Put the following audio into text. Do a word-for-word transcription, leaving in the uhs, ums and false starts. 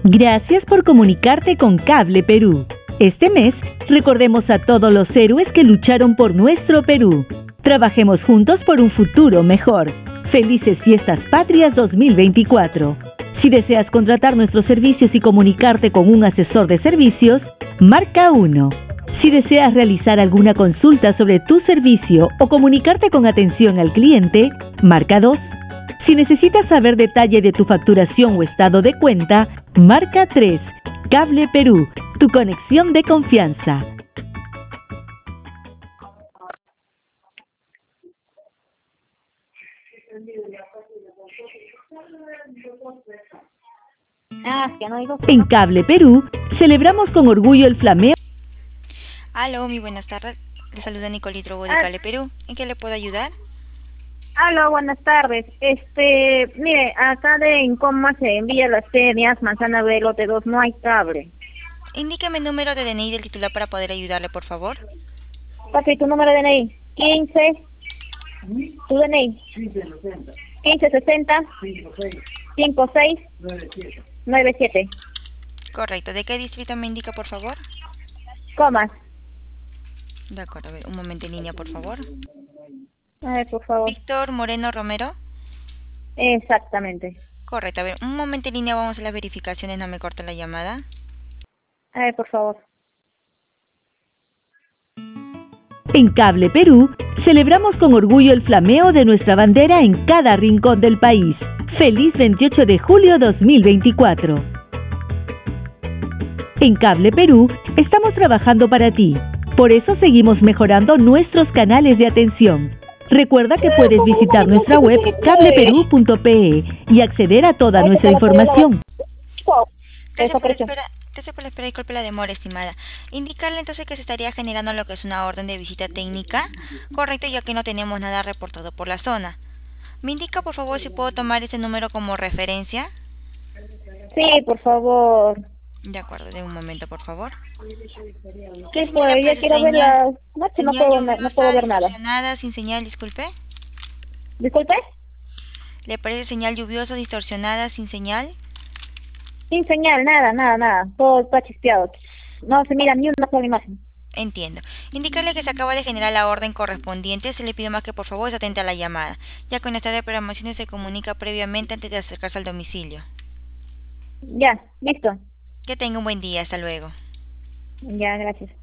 Gracias por comunicarte con Cable Perú. Este mes, recordemos a todos los héroes que lucharon por nuestro Perú. Trabajemos juntos por un futuro mejor. Felices Fiestas Patrias dos mil veinticuatro. Si deseas contratar nuestros servicios y comunicarte con un asesor de servicios, marca uno. Si deseas realizar alguna consulta sobre tu servicio o comunicarte con atención al cliente, marca dos. Si necesitas saber detalle de tu facturación o estado de cuenta, marca tres. Cable Perú, tu conexión de confianza. Ah, que no digo. En Cable Perú, celebramos con orgullo el flameo. Aló, muy buenas tardes. Le saluda Nicolí Drogo de Ah. Cable Perú. ¿En qué le puedo ayudar? Aló, buenas tardes. Este, mire, acá de Incoma se envía las Tenias, Manzana B, lote dos, no hay cable. Indíqueme el número de D N I del titular para poder ayudarle, por favor. Papi, tu número de D N I, quince, tu D N I, quince sesenta, cincuenta y seis, noventa y siete. Correcto. ¿De qué distrito me indica, por favor? Comas. De acuerdo, a ver, un momento en línea, por favor. A ver, por favor. Víctor Moreno Romero. Exactamente. Correcto, a ver, un momento en línea, vamos a las verificaciones, no me corte la llamada. A ver, por favor. En Cable Perú, celebramos con orgullo el flameo de nuestra bandera en cada rincón del país. ¡Feliz veintiocho de julio dos mil veinticuatro! En Cable Perú, estamos trabajando para ti. Por eso seguimos mejorando nuestros canales de atención. Recuerda que puedes visitar nuestra web cable perú punto pe e y acceder a toda nuestra información. Gracias por, la espera, gracias por la espera, disculpe la demora, estimada. Indicarle entonces que se estaría generando lo que es una orden de visita técnica, correcto, ya que no tenemos nada reportado por la zona. ¿Me indica, por favor, si puedo tomar ese número como referencia? Sí, por favor. De acuerdo, de un momento, por favor. ¿Qué fue? Ya quiero ver las... No, no puedo, no puedo ver nada. Distorsionada, sin señal, disculpe. ¿Disculpe? ¿Le parece señal lluviosa, distorsionada, sin señal? Sin señal, nada, nada, nada. Todo está chispeado. No se mira ni una sola imagen. Entiendo. Indicarle que se acaba de generar la orden correspondiente. Se le pide más que por favor se atente a la llamada, ya que nuestra programación se comunica previamente antes de acercarse al domicilio. Ya, listo. Que tenga un buen día. Hasta luego. Ya, gracias.